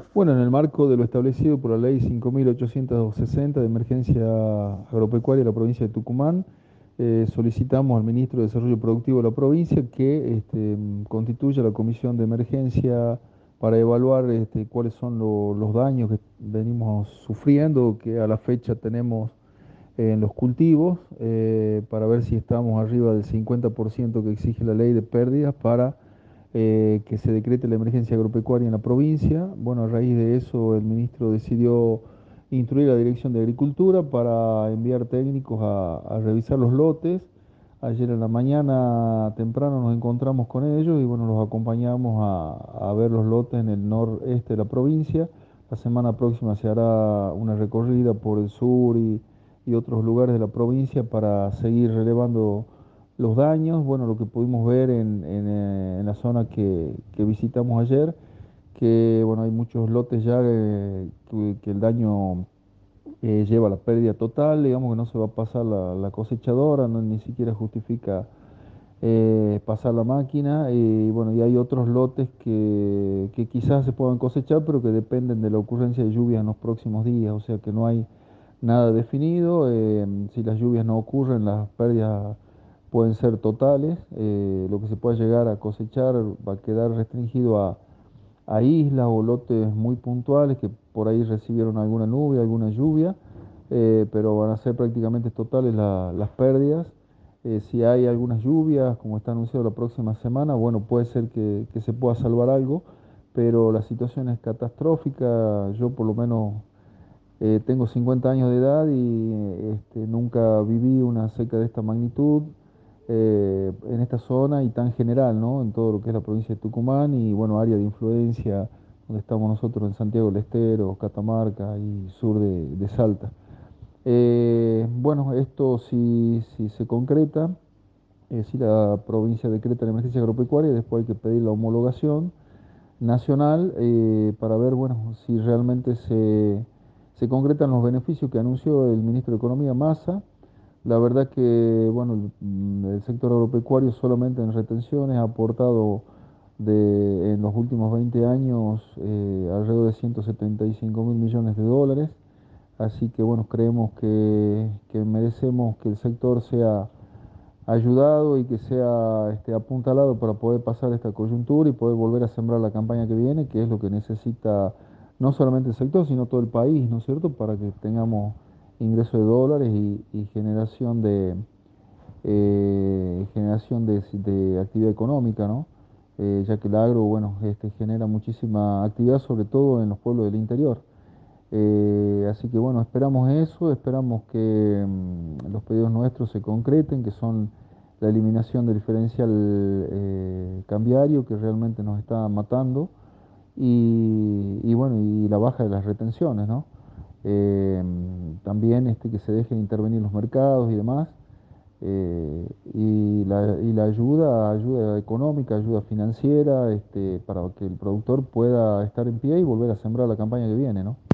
Bueno, en el marco de lo establecido por la Ley 5.860 de emergencia agropecuaria de la provincia de Tucumán, solicitamos al ministro de Desarrollo Productivo de la provincia que constituya la comisión de emergencia para evaluar cuáles son los daños que venimos sufriendo, que a la fecha tenemos en los cultivos, para ver si estamos arriba del 50% que exige la ley de pérdidas para que se decrete la emergencia agropecuaria en la provincia. Bueno, a raíz de eso el ministro decidió instruir a la Dirección de Agricultura para enviar técnicos a revisar los lotes. Ayer en la mañana temprano nos encontramos con ellos y bueno, los acompañamos a ver los lotes en el noreste de la provincia. La semana próxima se hará una recorrida por el sur y otros lugares de la provincia para seguir relevando los daños. Bueno, lo que pudimos ver en la zona que visitamos ayer, que bueno, hay muchos lotes ya que el daño lleva a la pérdida total, digamos que no se va a pasar la cosechadora, no, ni siquiera justifica pasar la máquina. Y bueno, y hay otros lotes que quizás se puedan cosechar, pero que dependen de la ocurrencia de lluvias en los próximos días, o sea que no hay nada definido. Si las lluvias no ocurren, las pérdidas pueden ser totales. Lo que se pueda llegar a cosechar va a quedar restringido a islas o lotes muy puntuales que por ahí recibieron alguna nube, alguna lluvia, pero van a ser prácticamente totales las pérdidas. Si hay algunas lluvias, como está anunciado la próxima semana, bueno, puede ser que se pueda salvar algo, pero la situación es catastrófica. Yo por lo menos tengo 50 años de edad y nunca viví una seca de esta magnitud en esta zona y tan general, ¿no? En todo lo que es la provincia de Tucumán y, bueno, área de influencia, donde estamos nosotros en Santiago del Estero, Catamarca y sur de Salta. Bueno, esto si se concreta, si la provincia decreta la emergencia agropecuaria, después hay que pedir la homologación nacional para ver, bueno, si realmente se concretan los beneficios que anunció el ministro de Economía, Massa. La verdad que, bueno, el sector agropecuario solamente en retenciones ha aportado en los últimos 20 años alrededor de 175.000 millones de dólares. Así que, bueno, creemos que merecemos que el sector sea ayudado y que sea apuntalado para poder pasar esta coyuntura y poder volver a sembrar la campaña que viene, que es lo que necesita no solamente el sector, sino todo el país, ¿no es cierto?, para que tengamos ingreso de dólares y generación de actividad económica, ¿no? Ya que el agro, bueno, genera muchísima actividad, sobre todo en los pueblos del interior. Así que bueno, esperamos eso, esperamos que los pedidos nuestros se concreten, que son la eliminación del diferencial cambiario que realmente nos está matando y bueno, y la baja de las retenciones, ¿no? Eh, También que se dejen intervenir los mercados y demás, y la ayuda económica, ayuda financiera, para que el productor pueda estar en pie y volver a sembrar la campaña que viene, ¿no?